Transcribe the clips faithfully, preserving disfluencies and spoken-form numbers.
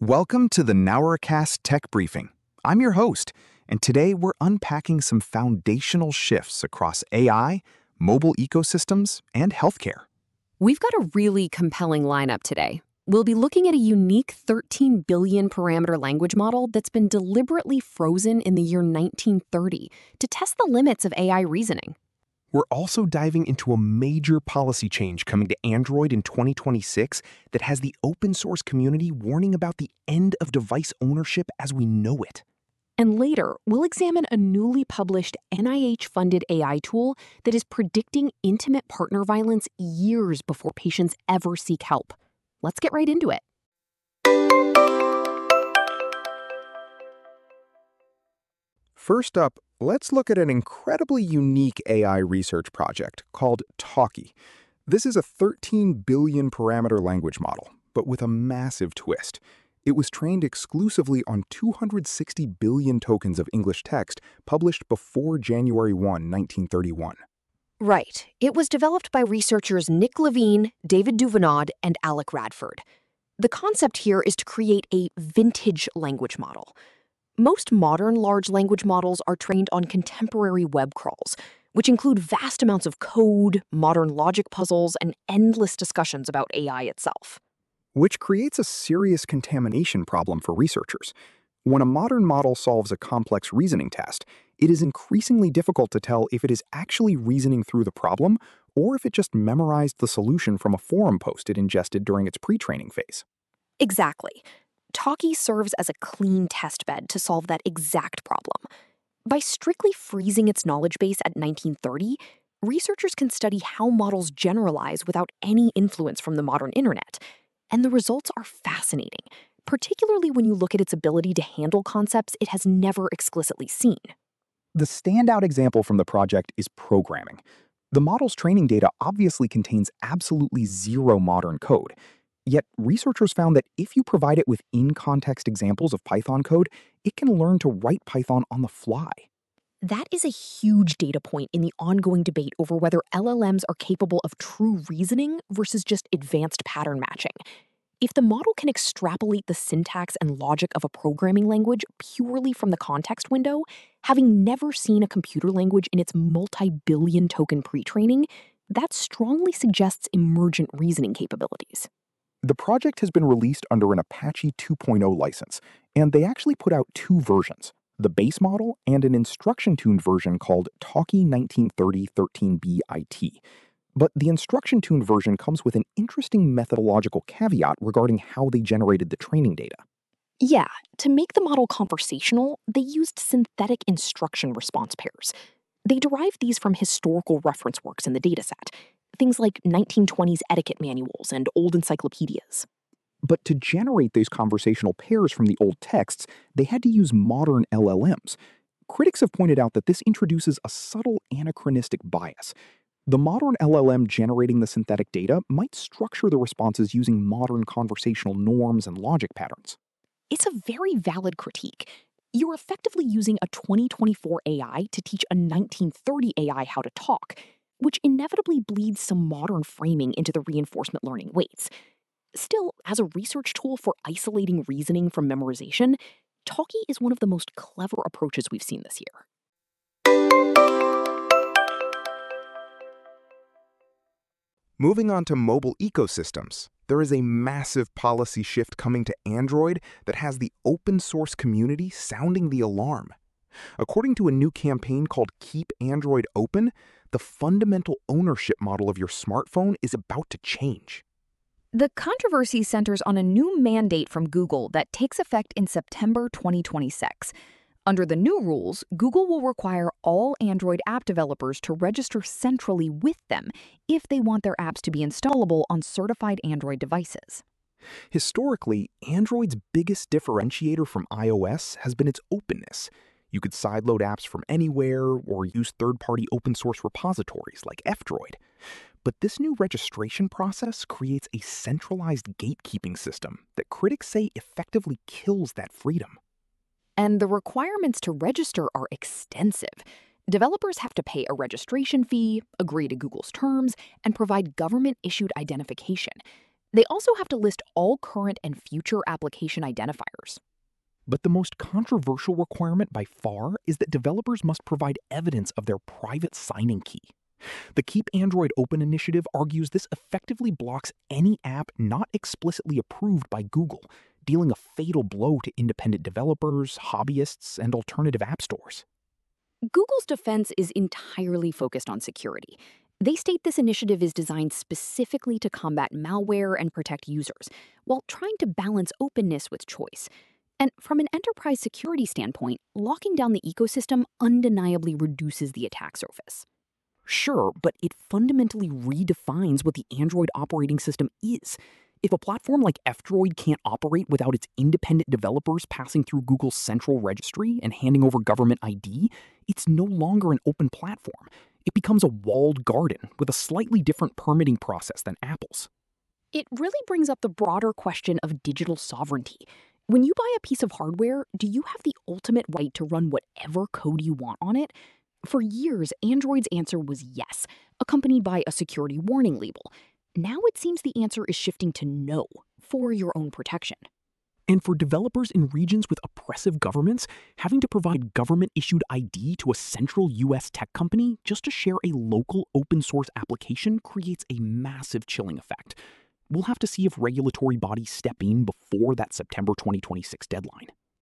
Welcome to the Nowracast Tech Briefing. I'm your host, and today we're unpacking some foundational shifts across A I, mobile ecosystems, and healthcare. We've got a really compelling lineup today. We'll be looking at a unique thirteen billion parameter language model that's been deliberately frozen in the year nineteen thirty to test the limits of A I reasoning. We're also diving into a major policy change coming to Android in twenty twenty-six that has the open source community warning about the end of device ownership as we know it. And later, we'll examine a newly published N I H-funded A I tool that is predicting intimate partner violence years before patients ever seek help. Let's get right into it. First up, let's look at an incredibly unique A I research project called Talkie. This is a thirteen billion parameter language model, but with a massive twist. It was trained exclusively on two hundred sixty billion tokens of English text published before January first, nineteen thirty-one. Right. It was developed by researchers Nick Levine, David Duvenod, and Alec Radford. The concept here is to create a vintage language model. Most modern large language models are trained on contemporary web crawls, which include vast amounts of code, modern logic puzzles, and endless discussions about A I itself. Which creates a serious contamination problem for researchers. When a modern model solves a complex reasoning test, it is increasingly difficult to tell if it is actually reasoning through the problem or if it just memorized the solution from a forum post it ingested during its pre-training phase. Exactly. Talkie serves as a clean testbed to solve that exact problem. By strictly freezing its knowledge base at nineteen thirty, researchers can study how models generalize without any influence from the modern internet. And the results are fascinating, particularly when you look at its ability to handle concepts it has never explicitly seen. The standout example from the project is programming. The model's training data obviously contains absolutely zero modern code. Yet, researchers found that if you provide it with in-context examples of Python code, it can learn to write Python on the fly. That is a huge data point in the ongoing debate over whether L L Ms are capable of true reasoning versus just advanced pattern matching. If the model can extrapolate the syntax and logic of a programming language purely from the context window, having never seen a computer language in its multi-billion token pre-training, that strongly suggests emergent reasoning capabilities. The project has been released under an Apache two point oh license, and they actually put out two versions, the base model and an instruction-tuned version called Talkie nineteen thirty thirteen B I T. But the instruction-tuned version comes with an interesting methodological caveat regarding how they generated the training data. Yeah, to make the model conversational, they used synthetic instruction response pairs. They derived these from historical reference works in the dataset, things like nineteen twenties etiquette manuals and old encyclopedias. But to generate those conversational pairs from the old texts, they had to use modern L L Ms. Critics have pointed out that this introduces a subtle anachronistic bias. The modern L L M generating the synthetic data might structure the responses using modern conversational norms and logic patterns. It's a very valid critique. You're effectively using a twenty twenty-four A I to teach a nineteen thirty A I how to talk, which inevitably bleeds some modern framing into the reinforcement learning weights. Still, as a research tool for isolating reasoning from memorization, Talkie is one of the most clever approaches we've seen this year. Moving on to mobile ecosystems, there is a massive policy shift coming to Android that has the open source community sounding the alarm. According to a new campaign called Keep Android Open, the fundamental ownership model of your smartphone is about to change. The controversy centers on a new mandate from Google that takes effect in September twenty twenty-six. Under the new rules, Google will require all Android app developers to register centrally with them if they want their apps to be installable on certified Android devices. Historically, Android's biggest differentiator from iOS has been its openness. You could sideload apps from anywhere or use third-party open-source repositories like F-Droid. But this new registration process creates a centralized gatekeeping system that critics say effectively kills that freedom. And the requirements to register are extensive. Developers have to pay a registration fee, agree to Google's terms, and provide government-issued identification. They also have to list all current and future application identifiers. But the most controversial requirement by far is that developers must provide evidence of their private signing key. The Keep Android Open initiative argues this effectively blocks any app not explicitly approved by Google, dealing a fatal blow to independent developers, hobbyists, and alternative app stores. Google's defense is entirely focused on security. They state this initiative is designed specifically to combat malware and protect users, while trying to balance openness with choice. And from an enterprise security standpoint, locking down the ecosystem undeniably reduces the attack surface. Sure, but it fundamentally redefines what the Android operating system is. If a platform like F-Droid can't operate without its independent developers passing through Google's central registry and handing over government I D, it's no longer an open platform. It becomes a walled garden with a slightly different permitting process than Apple's. It really brings up the broader question of digital sovereignty. When you buy a piece of hardware, do you have the ultimate right to run whatever code you want on it? For years, Android's answer was yes, accompanied by a security warning label. Now it seems the answer is shifting to no, for your own protection. And for developers in regions with oppressive governments, having to provide government-issued I D to a central U S tech company just to share a local open-source application creates a massive chilling effect. We'll have to see if regulatory bodies step in before that September twenty twenty-six deadline.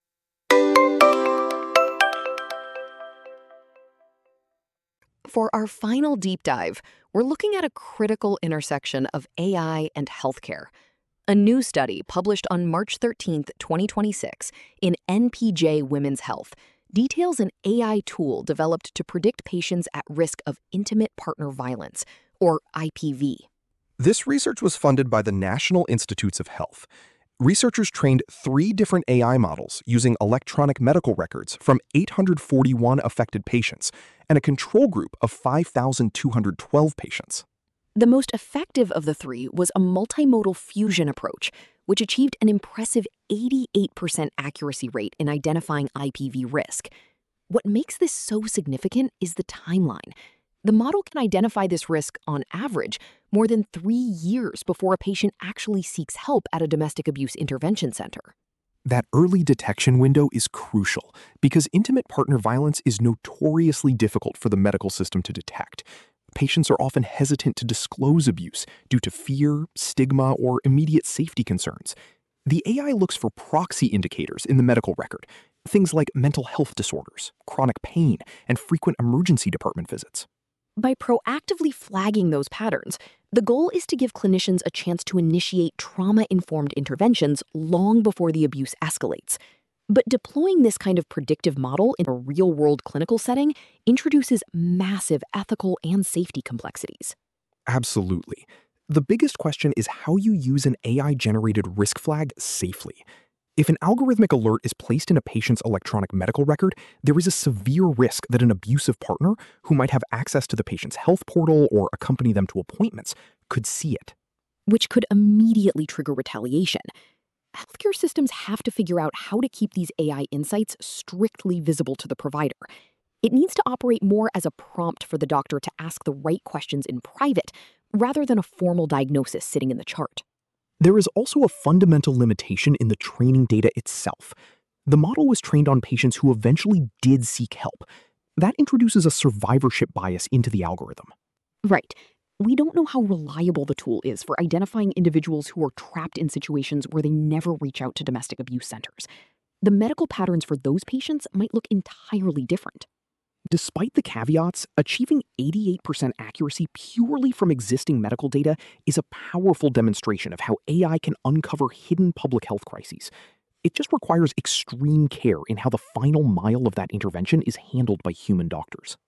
For our final deep dive, we're looking at a critical intersection of A I and healthcare. A new study published on March thirteenth, twenty twenty-six in N P J Women's Health details an A I tool developed to predict patients at risk of intimate partner violence, or I P V. This research was funded by the National Institutes of Health. Researchers trained three different A I models using electronic medical records from eight hundred forty-one affected patients and a control group of five thousand two hundred twelve patients. The most effective of the three was a multimodal fusion approach, which achieved an impressive eighty-eight percent accuracy rate in identifying I P V risk. What makes this so significant is the timeline. The model can identify this risk, on average, more than three years before a patient actually seeks help at a domestic abuse intervention center. That early detection window is crucial because intimate partner violence is notoriously difficult for the medical system to detect. Patients are often hesitant to disclose abuse due to fear, stigma, or immediate safety concerns. The A I looks for proxy indicators in the medical record, things like mental health disorders, chronic pain, and frequent emergency department visits. By proactively flagging those patterns, the goal is to give clinicians a chance to initiate trauma-informed interventions long before the abuse escalates. But deploying this kind of predictive model in a real-world clinical setting introduces massive ethical and safety complexities. Absolutely. The biggest question is how you use an A I-generated risk flag safely. If an algorithmic alert is placed in a patient's electronic medical record, there is a severe risk that an abusive partner, who might have access to the patient's health portal or accompany them to appointments, could see it. Which could immediately trigger retaliation. Healthcare systems have to figure out how to keep these A I insights strictly visible to the provider. It needs to operate more as a prompt for the doctor to ask the right questions in private, rather than a formal diagnosis sitting in the chart. There is also a fundamental limitation in the training data itself. The model was trained on patients who eventually did seek help. That introduces a survivorship bias into the algorithm. Right. We don't know how reliable the tool is for identifying individuals who are trapped in situations where they never reach out to domestic abuse centers. The medical patterns for those patients might look entirely different. Despite the caveats, achieving eighty-eight percent accuracy purely from existing medical data is a powerful demonstration of how A I can uncover hidden public health crises. It just requires extreme care in how the final mile of that intervention is handled by human doctors.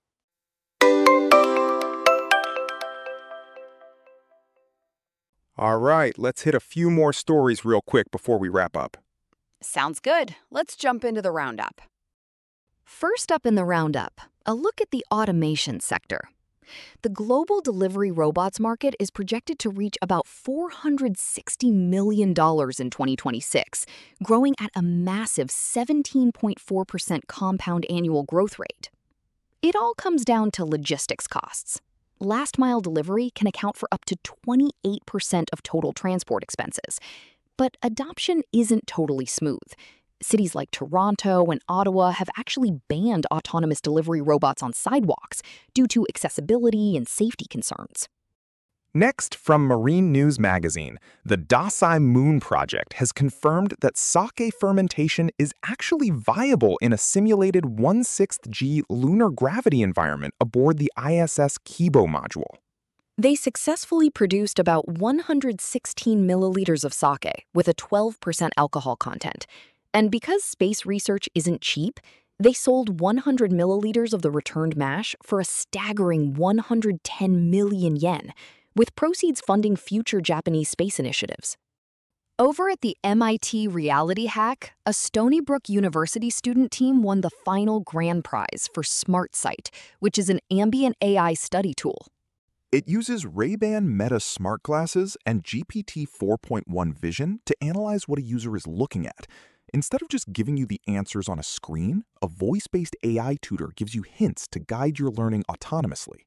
All right, let's hit a few more stories real quick before we wrap up. Sounds good. Let's jump into the roundup. First up in the roundup, a look at the automation sector. The global delivery robots market is projected to reach about four hundred sixty million dollars in twenty twenty-six, growing at a massive seventeen point four percent compound annual growth rate. It all comes down to logistics costs. last mile delivery can account for up to twenty-eight percent of total transport expenses. But adoption isn't totally smooth. Cities like Toronto and Ottawa have actually banned autonomous delivery robots on sidewalks due to accessibility and safety concerns. Next, from Marine News Magazine, the Dasai Moon Project has confirmed that sake fermentation is actually viable in a simulated one sixth G lunar gravity environment aboard the I S S Kibo module. They successfully produced about one hundred sixteen milliliters of sake with a twelve percent alcohol content. And because space research isn't cheap, they sold one hundred milliliters of the returned mash for a staggering one hundred ten million yen, with proceeds funding future Japanese space initiatives. Over at the M I T Reality Hack, a Stony Brook University student team won the final grand prize for SmartSight, which is an ambient A I study tool. It uses Ray-Ban Meta smart glasses and G P T four point one vision to analyze what a user is looking at. Instead of just giving you the answers on a screen, a voice-based A I tutor gives you hints to guide your learning autonomously.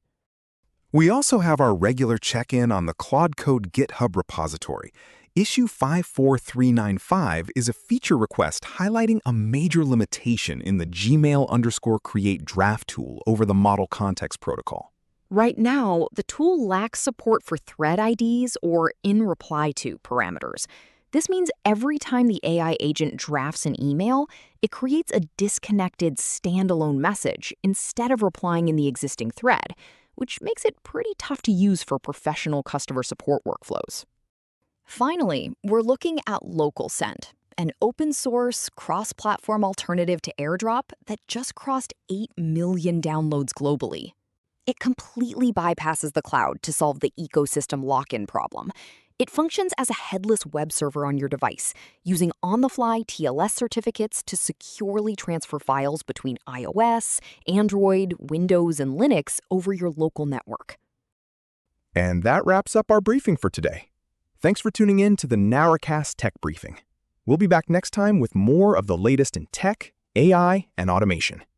We also have our regular check-in on the Claude Code GitHub repository. Issue five four three nine five is a feature request highlighting a major limitation in the Gmail underscore create draft tool over the Model Context Protocol. Right now, the tool lacks support for thread I Ds or in reply to parameters. This means every time the A I agent drafts an email, it creates a disconnected standalone message instead of replying in the existing thread, which makes it pretty tough to use for professional customer support workflows. Finally, we're looking at LocalSend, an open-source, cross-platform alternative to AirDrop that just crossed eight million downloads globally. It completely bypasses the cloud to solve the ecosystem lock-in problem. It functions as a headless web server on your device, using on-the-fly T L S certificates to securely transfer files between iOS, Android, Windows, and Linux over your local network. And that wraps up our briefing for today. Thanks for tuning in to the Narrowcast Tech Briefing. We'll be back next time with more of the latest in tech, A I, and automation.